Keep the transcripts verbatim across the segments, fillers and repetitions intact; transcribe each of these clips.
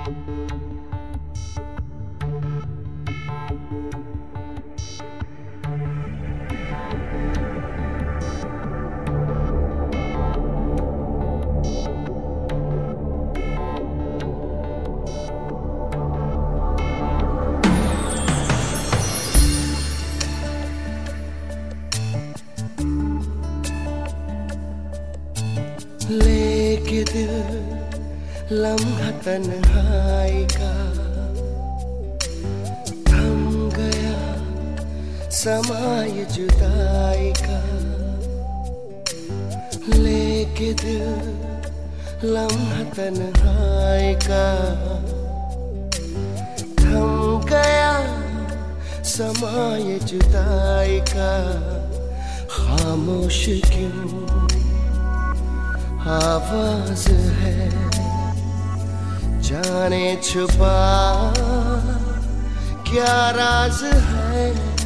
लेके दिल लम्हा तन्हाई का थम गया समाय जुदाई का। लेके दिल लम्हा तन्हाई का थम गया समाय जुदाई का। खामोश क्यों आवाज है जाने छुपा क्या राज है।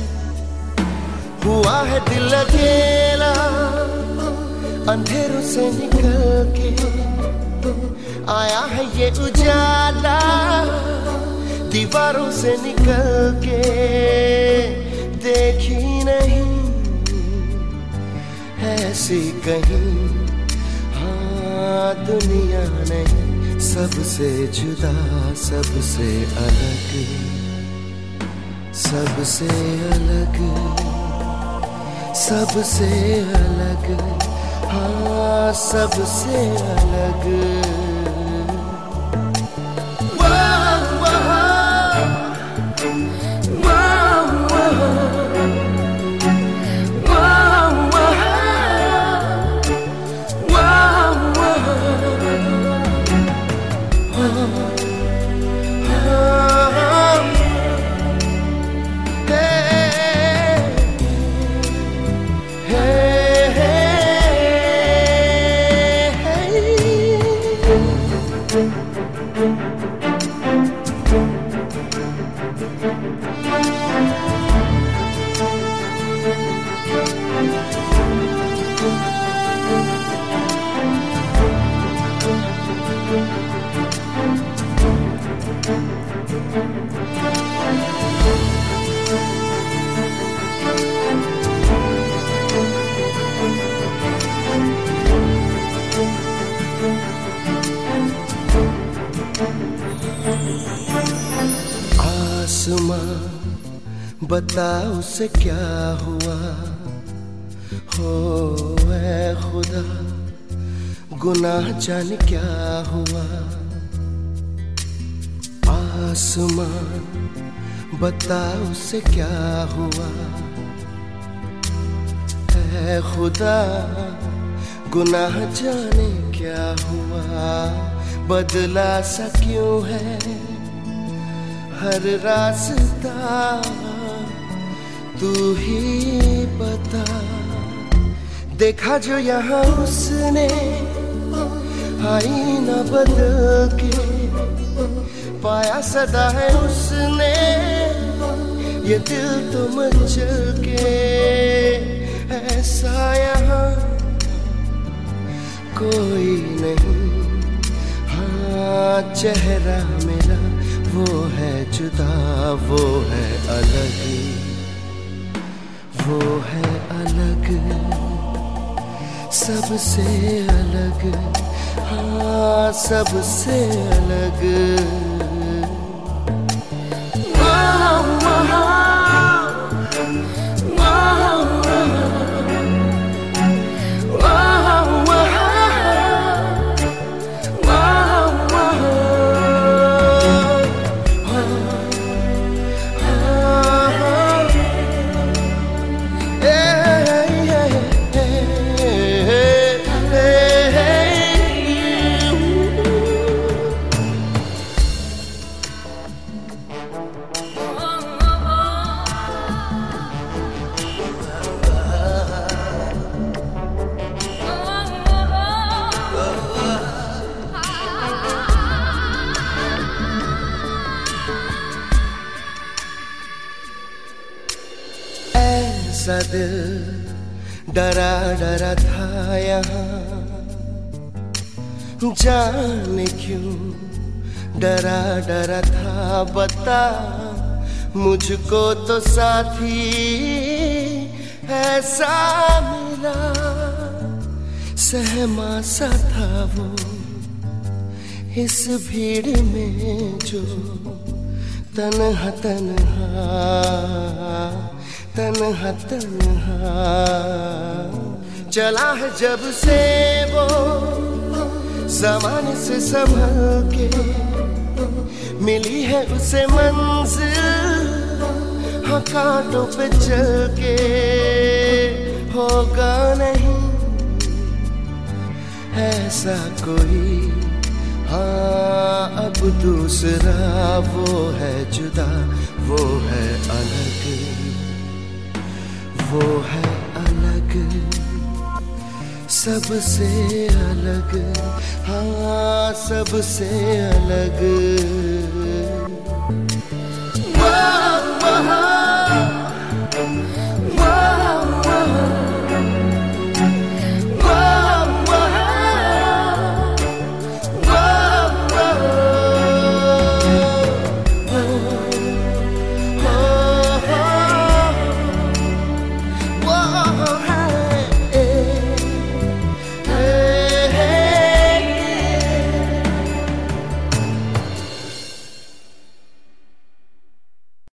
हुआ है दिल अकेला अंधेरों से निकल के आया है ये उजाला दीवारों से निकल के। देखी नहीं ऐसी कहीं दुनिया नहीं, सबसे जुदा सबसे अलग, सबसे अलग, सबसे अलग, हाँ सबसे अलग। आसमां बता उसे क्या हुआ हो ऐ खुदा गुनाह जाने क्या हुआ। आसमां बता उसे क्या हुआ ऐ खुदा गुनाह जाने क्या हुआ। बदला सा क्यों है हर रास्ता तू ही बता। देखा जो यहाँ उसने आईना बदल के पाया सदा है उसने ये दिल तो मचल के। ऐसा यहाँ कोई नहीं, हाँ चेहरा मेरा वो है जुदा वो है अलग, वो है अलग, सबसे अलग, हाँ सबसे अलग। ऐसा दिल डरा डरा था यहाँ जाने क्यों डरा डरा था बता मुझको तो साथी ऐसा मिला, सहमा सा था वो इस भीड़ में जो तन्हा तन्हा तन्हा तन्हा चला है जब से वो ज़माने से संभल के, मिली है उसे मंजिल हाँ कांटों पे चल के, होगा नहीं ऐसा कोई हाँ अब दूसरा, वो है जुदा वो है अलग, वो है अलग सबसे अलग, हाँ सबसे अलग।